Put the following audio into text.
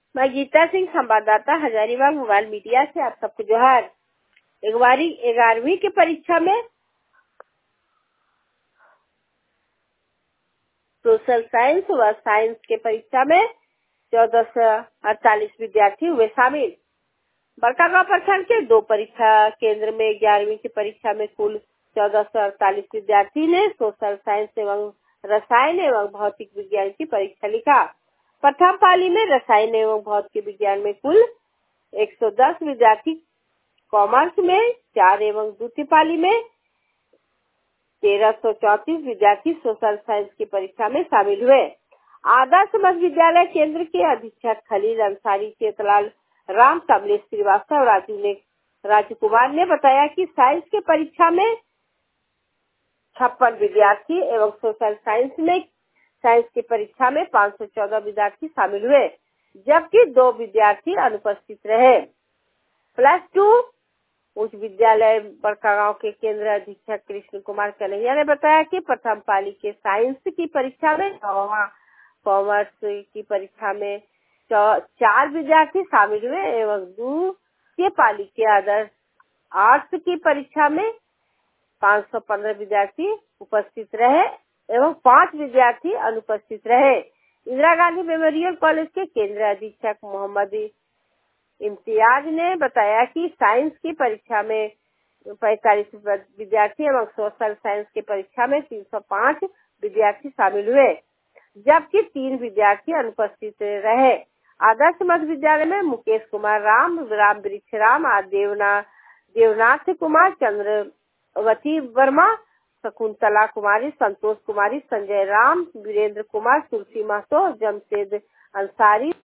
मैं गीता सिंह, संवाददाता Hazaribagh mobile media से आप सबको जोहार। 11वीं की परीक्षा में सोशल साइंस व साइंस के परीक्षा में 1448 विद्यार्थी हुए शामिल। बड़कागांव प्रखंड के 2 परीक्षा केंद्र में 11वीं की परीक्षा में कुल 1448 विद्यार्थी ने सोशल साइंस एवं रसायन एवं भौतिक विज्ञान की परीक्षा लिखा। प्रथम पाली में रसायन एवं भौतिक विज्ञान में कुल 110 विद्यार्थी, कॉमर्स में 4 एवं द्वितीय पाली में 1334 विद्यार्थी सोशल साइंस की परीक्षा में शामिल हुए। आदर्श मध्य विद्यालय केंद्र के अधीक्षक खलील अंसारी, चेतलाल राम, कमलेश श्रीवास्तव, राजू कुमार ने बताया कि साइंस के परीक्षा में 56 विद्यार्थी एवं सोशल साइंस की परीक्षा में 514 विद्यार्थी शामिल हुए, जबकि 2 विद्यार्थी अनुपस्थित रहे। प्लस 2 उच्च विद्यालय बड़कागांव के केंद्र अधीक्षक कृष्ण कुमार कन्हैया ने बताया कि प्रथम पाली के साइंस की परीक्षा में, कॉमर्स की परीक्षा में 4 विद्यार्थी शामिल हुए एवं द्वितीय पाली के आदर्श आर्ट्स की परीक्षा में 515 विद्यार्थी उपस्थित रहे एवं 5 विद्यार्थी अनुपस्थित रहे। इंदिरा गांधी मेमोरियल कॉलेज के केंद्र अधीक्षक मोहम्मद इम्तियाज ने बताया कि साइंस की परीक्षा में 45 विद्यार्थी एवं सोशल साइंस की परीक्षा में 305 विद्यार्थी शामिल हुए, जबकि 3 विद्यार्थी अनुपस्थित रहे। आदर्श मध्य विद्यालय में मुकेश कुमार राम वृक्ष राम, देवनाथ कुमार, चंद्रवती वर्मा, शकुंतला कुमारी, संतोष कुमारी, संजय राम, वीरेंद्र कुमार, तुलसी महतो, जमशेद अंसारी